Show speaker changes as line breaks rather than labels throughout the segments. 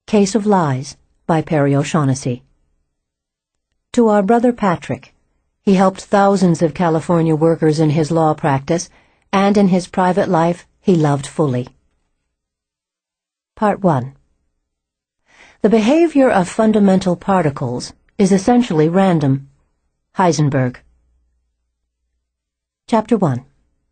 Case of Lies by Perry O'Shaughnessy. To our brother Patrick, he helped thousands of California workers in his law practice, and in his private life he loved fully. Part 1. The behavior of fundamental particles is essentially random. Heisenberg. Chapter 1.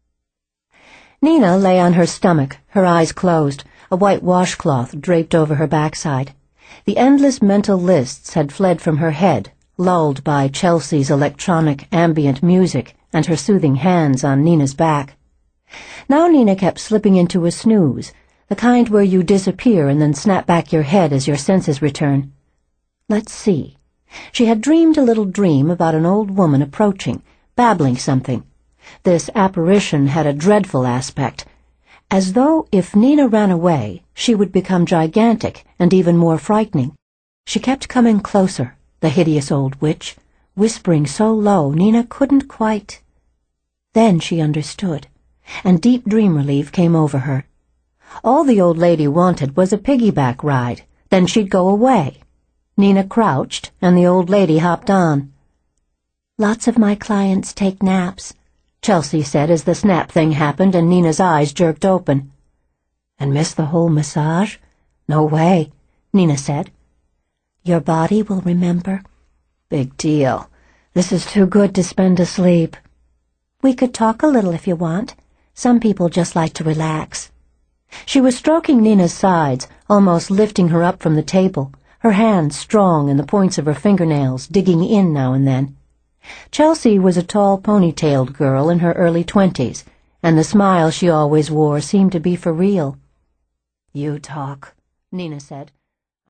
Nina lay on her stomach, her eyes closed, a white washcloth draped over her backside. The endless mental lists had fled from her head, lulled by Chelsea's electronic ambient music and her soothing hands on Nina's back. Now Nina kept slipping into a snooze, the kind where you disappear and then snap back your head as your senses return. Let's see. She had dreamed a little dream about an old woman approaching, babbling something. This apparition had a dreadful aspect, as though if Nina ran away, she would become gigantic and even more frightening. She kept coming closer, the hideous old witch, whispering so low Nina couldn't quite. Then she understood, and deep dream relief came over her. All the old lady wanted was a piggyback ride, then she'd go away. Nina crouched, and the old lady hopped on. "Lots of my clients take naps," Chelsea said as the snap thing happened and Nina's eyes jerked open. "And miss the whole massage? No way," Nina said. "Your body will remember." "Big deal. This is too good to spend asleep." "We could talk a little if you want. Some people just like to relax." She was stroking Nina's sides, almost lifting her up from the table, her hands strong and the points of her fingernails digging in now and then. Chelsea was a tall, ponytailed girl in her early 20s, and the smile she always wore seemed to be for real. "You talk," Nina said.